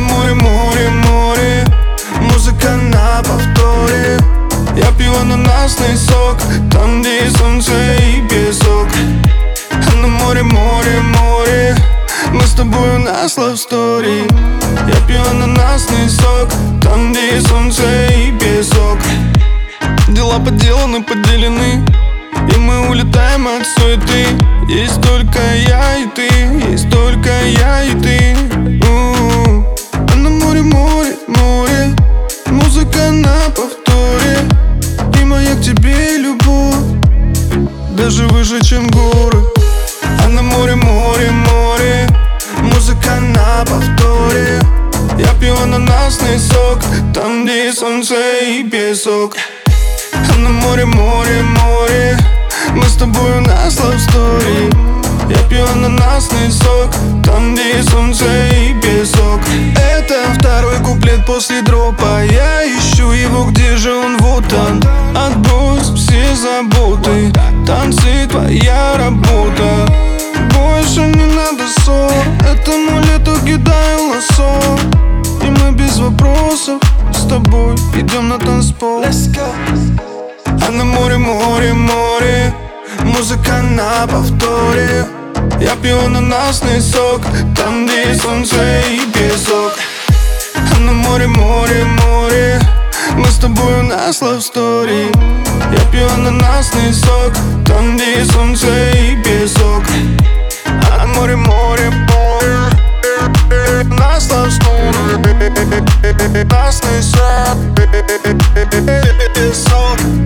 море, море, море, музыка на повторе. Я пью ананасный сок, там, где есть солнце и песок. А на море, море, море, мы с тобою на love story. Я пью ананасный сок, там, где есть солнце и песок. Дела поделаны, поделены, и мы улетаем от суеты. Есть только я и ты, есть только я и ты. А на море, море, море, музыка на повторе. И моя к тебе любовь даже выше, чем горы. А на море, море, море, музыка на повторе. Я пью ананасный сок, там, где есть солнце и песок. А на море, море, море, мы с тобою на love story. Я пью ананасный сок, там, где есть солнце и песок. Это второй куплет после дропа. Я ищу его, где же он, вот он. Отбрось все заботы, танцы твоя работа. Больше не надо ссор, этому лету кидаю лосо. И мы без вопросов с тобой идем на танцпол. А на море, море, море, музыка на повторе. Я пью ананасный сок, там, где есть солнце и песок. А на море, море, море, мы с тобою на love story. Я пью ананасный сок, там, где есть солнце и песок. А на море, море, море, на love story. Ананасный сок, песок.